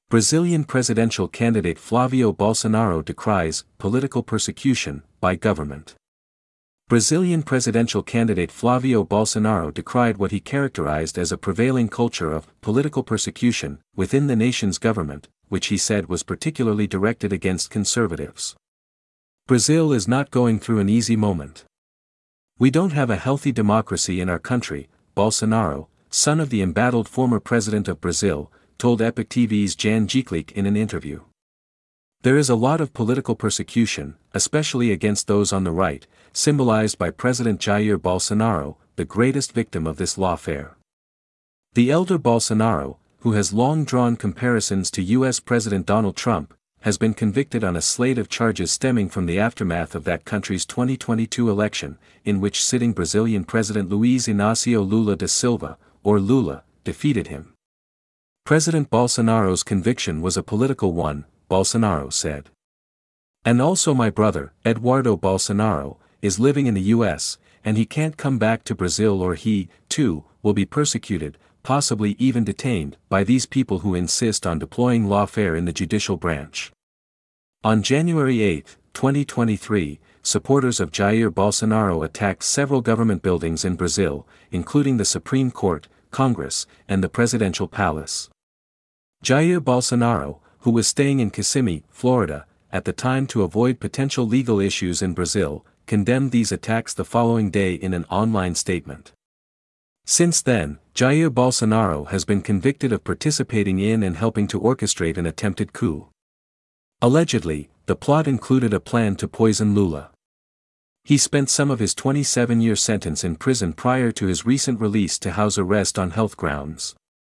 Brazilian presidential candidate Flavio Bolsonaro decries political persecution by government. Brazilian presidential candidate Flavio Bolsonaro decried what he characterized as a prevailing culture of political persecution within the nation's government, which he said was particularly directed against conservatives. Brazil is not going through an easy moment. We don't have a healthy democracy in our country, Bolsonaro, son of the embattled former president of Brazil, told Epoch TV's Jan Jiklik in an interview. There is a lot of political persecution, especially against those on the right, symbolized by President Jair Bolsonaro, the greatest victim of this lawfare. The elder Bolsonaro, who has long drawn comparisons to U.S. President Donald Trump, has been convicted on a slate of charges stemming from the aftermath of that country's 2022 election, in which sitting Brazilian President Luiz Inácio Lula da Silva, or Lula, defeated him. President Bolsonaro's conviction was a political one, Bolsonaro said. And also my brother, Eduardo Bolsonaro, is living in the US, and he can't come back to Brazil or he, too, will be persecuted, possibly even detained, by these people who insist on deploying lawfare in the judicial branch. On January 8, 2023, supporters of Jair Bolsonaro attacked several government buildings in Brazil, including the Supreme Court, Congress, and the Presidential Palace. Jair Bolsonaro, who was staying in Kissimmee, Florida, at the time to avoid potential legal issues in Brazil, condemned these attacks the following day in an online statement. Since then, Jair Bolsonaro has been convicted of participating in and helping to orchestrate an attempted coup. Allegedly, the plot included a plan to poison Lula. He spent some of his 27-year sentence in prison prior to his recent release to house arrest on health grounds.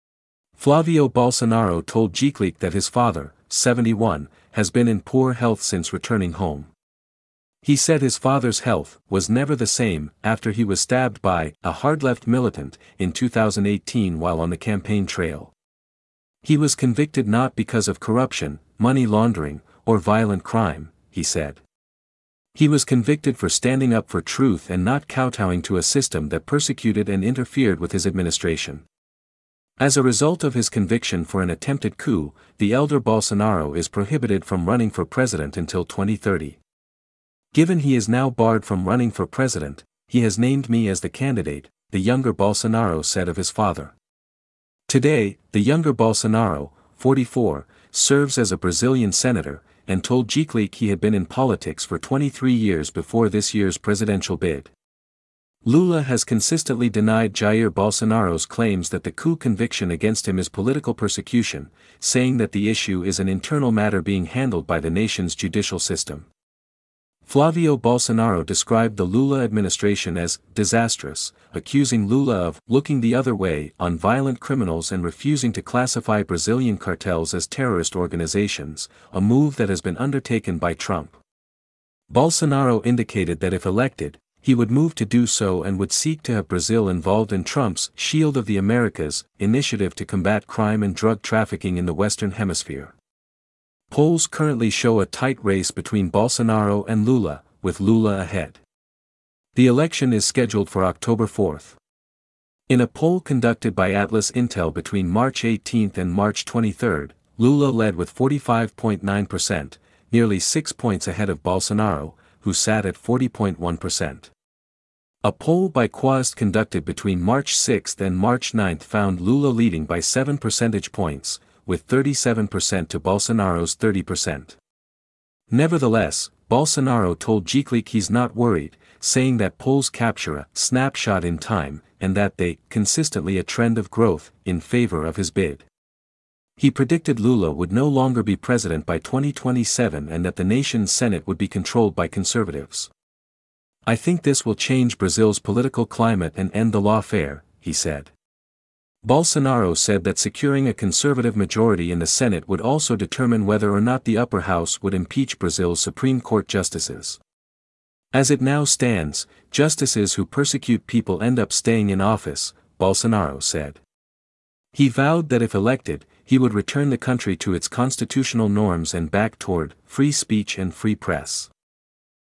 Flavio Bolsonaro told Jiklik that his father, 71, has been in poor health since returning home. He said his father's health was never the same after he was stabbed by a hard-left militant in 2018 while on the campaign trail. He was convicted not because of corruption, money laundering, or violent crime, he said. He was convicted for standing up for truth and not kowtowing to a system that persecuted and interfered with his administration. As a result of his conviction for an attempted coup, the elder Bolsonaro is prohibited from running for president until 2030. Given he is now barred from running for president, he has named me as the candidate, the younger Bolsonaro said of his father. Today, the younger Bolsonaro, 44, serves as a Brazilian senator, and told Jiklik he had been in politics for 23 years before this year's presidential bid. Lula has consistently denied Jair Bolsonaro's claims that the coup conviction against him is political persecution, saying that the issue is an internal matter being handled by the nation's judicial system. Flavio Bolsonaro described the Lula administration as disastrous, accusing Lula of looking the other way on violent criminals and refusing to classify Brazilian cartels as terrorist organizations, a move that has been undertaken by Trump. Bolsonaro indicated that if elected, he would move to do so and would seek to have Brazil involved in Trump's Shield of the Americas initiative to combat crime and drug trafficking in the Western Hemisphere. Polls currently show a tight race between Bolsonaro and Lula, with Lula ahead. The election is scheduled for October 4. In a poll conducted by Atlas Intel between March 18 and March 23, Lula led with 45.9%, nearly 6 points ahead of Bolsonaro, who sat at 40.1%. A poll by Quast conducted between March 6 and March 9 found Lula leading by 7 percentage points, with 37% to Bolsonaro's 30%. Nevertheless, Bolsonaro told Jiklik he's not worried, saying that polls capture a snapshot in time and that they consistently a trend of growth in favor of his bid. He predicted Lula would no longer be president by 2027 and that the nation's Senate would be controlled by conservatives. I think this will change Brazil's political climate and end the lawfare, he said. Bolsonaro said that securing a conservative majority in the Senate would also determine whether or not the upper house would impeach Brazil's Supreme Court justices. As it now stands, justices who persecute people end up staying in office, Bolsonaro said. He vowed that if elected, he would return the country to its constitutional norms and back toward free speech and free press.